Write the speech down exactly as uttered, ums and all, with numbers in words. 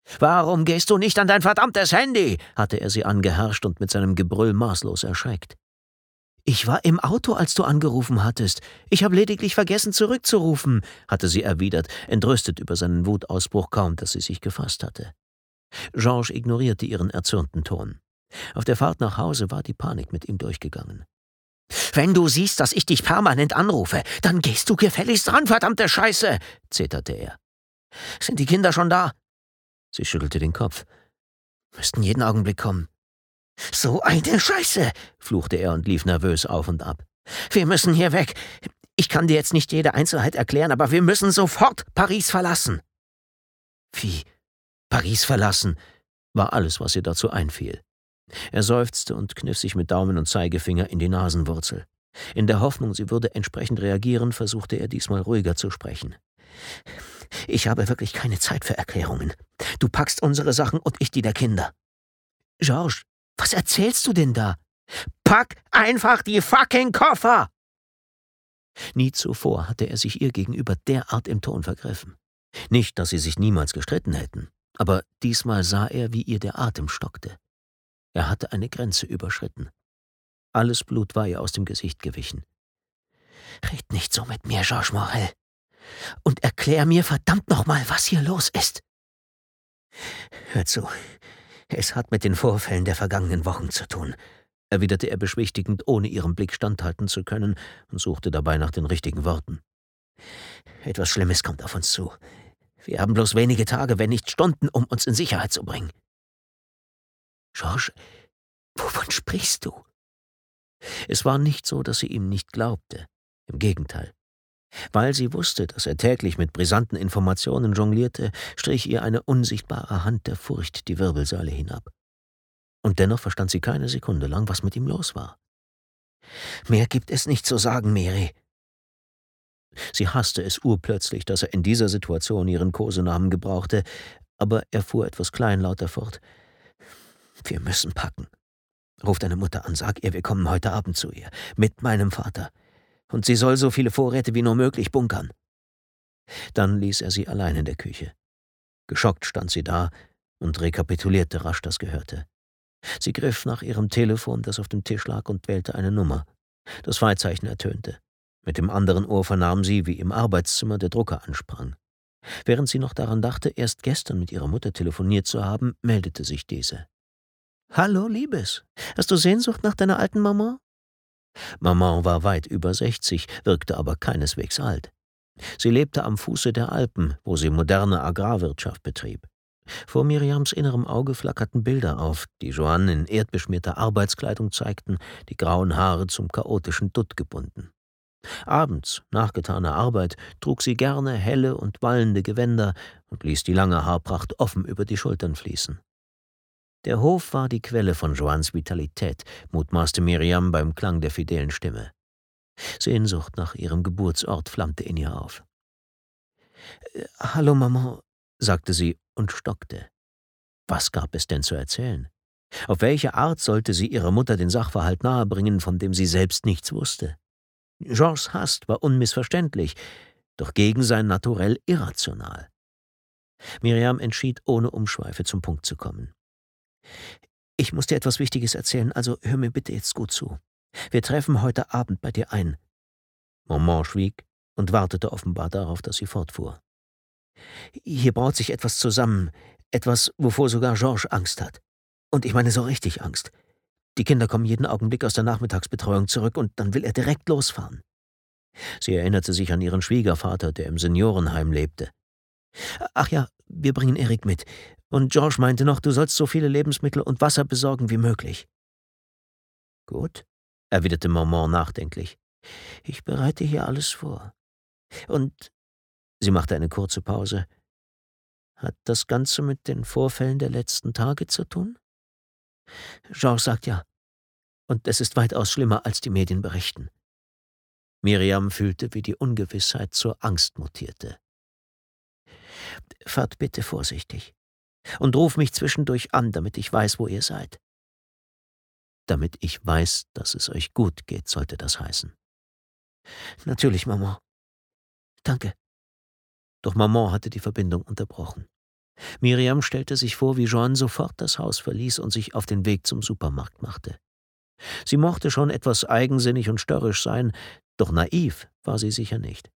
»Warum gehst du nicht an dein verdammtes Handy?« hatte er sie angeherrscht und mit seinem Gebrüll maßlos erschreckt. »Ich war im Auto, als du angerufen hattest. Ich habe lediglich vergessen, zurückzurufen«, hatte sie erwidert, entrüstet über seinen Wutausbruch, kaum dass sie sich gefasst hatte. Georges ignorierte ihren erzürnten Ton. Auf der Fahrt nach Hause war die Panik mit ihm durchgegangen. »Wenn du siehst, dass ich dich permanent anrufe, dann gehst du gefälligst ran, verdammte Scheiße«, zeterte er. »Sind die Kinder schon da?« Sie schüttelte den Kopf. »Müssten jeden Augenblick kommen.« »So eine Scheiße«, fluchte er und lief nervös auf und ab. »Wir müssen hier weg. Ich kann dir jetzt nicht jede Einzelheit erklären, aber wir müssen sofort Paris verlassen.« »Wie? Paris verlassen?« war alles, was ihr dazu einfiel. Er seufzte und kniff sich mit Daumen und Zeigefinger in die Nasenwurzel. In der Hoffnung, sie würde entsprechend reagieren, versuchte er diesmal ruhiger zu sprechen. »Ich habe wirklich keine Zeit für Erklärungen. Du packst unsere Sachen und ich die der Kinder.« »Georges, was erzählst du denn da?« »Pack einfach die fucking Koffer!« Nie zuvor hatte er sich ihr gegenüber derart im Ton vergriffen. Nicht, dass sie sich niemals gestritten hätten, aber diesmal sah er, wie ihr der Atem stockte. Er hatte eine Grenze überschritten. Alles Blut war ihr aus dem Gesicht gewichen. »Red nicht so mit mir, Georges Morel. Und erklär mir verdammt nochmal, was hier los ist.« »Hör zu, es hat mit den Vorfällen der vergangenen Wochen zu tun«, erwiderte er beschwichtigend, ohne ihrem Blick standhalten zu können, und suchte dabei nach den richtigen Worten. »Etwas Schlimmes kommt auf uns zu. Wir haben bloß wenige Tage, wenn nicht Stunden, um uns in Sicherheit zu bringen.« »Georges, wovon sprichst du?« Es war nicht so, dass sie ihm nicht glaubte. Im Gegenteil. Weil sie wusste, dass er täglich mit brisanten Informationen jonglierte, strich ihr eine unsichtbare Hand der Furcht die Wirbelsäule hinab. Und dennoch verstand sie keine Sekunde lang, was mit ihm los war. »Mehr gibt es nicht zu sagen, Mary.« Sie hasste es urplötzlich, dass er in dieser Situation ihren Kosenamen gebrauchte, aber er fuhr etwas kleinlauter fort. »Wir müssen packen. Ruf deine Mutter an, sag ihr, wir kommen heute Abend zu ihr, mit meinem Vater. Und sie soll so viele Vorräte wie nur möglich bunkern.« Dann ließ er sie allein in der Küche. Geschockt stand sie da und rekapitulierte rasch das Gehörte. Sie griff nach ihrem Telefon, das auf dem Tisch lag, und wählte eine Nummer. Das Freizeichen ertönte. Mit dem anderen Ohr vernahm sie, wie im Arbeitszimmer der Drucker ansprang. Während sie noch daran dachte, erst gestern mit ihrer Mutter telefoniert zu haben, meldete sich diese. »Hallo, Liebes. Hast du Sehnsucht nach deiner alten Maman?« Maman war weit über sechzig, wirkte aber keineswegs alt. Sie lebte am Fuße der Alpen, wo sie moderne Agrarwirtschaft betrieb. Vor Miriams innerem Auge flackerten Bilder auf, die Joanne in erdbeschmierter Arbeitskleidung zeigten, die grauen Haare zum chaotischen Dutt gebunden. Abends, nach getaner Arbeit, trug sie gerne helle und wallende Gewänder und ließ die lange Haarpracht offen über die Schultern fließen. Der Hof war die Quelle von Joannes Vitalität, mutmaßte Miriam beim Klang der fidelen Stimme. Sehnsucht nach ihrem Geburtsort flammte in ihr auf. »Hallo, Maman«, sagte sie und stockte. Was gab es denn zu erzählen? Auf welche Art sollte sie ihrer Mutter den Sachverhalt nahebringen, von dem sie selbst nichts wusste? Georges Hass war unmissverständlich, doch gegen sein Naturell irrational. Miriam entschied, ohne Umschweife zum Punkt zu kommen. »Ich muss dir etwas Wichtiges erzählen, also hör mir bitte jetzt gut zu. Wir treffen heute Abend bei dir ein.« Maman schwieg und wartete offenbar darauf, dass sie fortfuhr. »Hier braut sich etwas zusammen, etwas, wovor sogar Georges Angst hat. Und ich meine so richtig Angst. Die Kinder kommen jeden Augenblick aus der Nachmittagsbetreuung zurück und dann will er direkt losfahren.« Sie erinnerte sich an ihren Schwiegervater, der im Seniorenheim lebte. »Ach ja, wir bringen Erik mit. Und Georges meinte noch, du sollst so viele Lebensmittel und Wasser besorgen wie möglich.« »Gut«, erwiderte Maman nachdenklich. »Ich bereite hier alles vor. Und«, sie machte eine kurze Pause, »hat das Ganze mit den Vorfällen der letzten Tage zu tun?« Georges sagt ja. Und es ist weitaus schlimmer, als die Medien berichten. Miriam fühlte, wie die Ungewissheit zur Angst mutierte. »Fahrt bitte vorsichtig. Und ruf mich zwischendurch an, damit ich weiß, wo ihr seid.« »Damit ich weiß, dass es euch gut geht«, sollte das heißen. »Natürlich, Maman. Danke.« Doch Maman hatte die Verbindung unterbrochen. Miriam stellte sich vor, wie Joan sofort das Haus verließ und sich auf den Weg zum Supermarkt machte. Sie mochte schon etwas eigensinnig und störrisch sein, doch naiv war sie sicher nicht.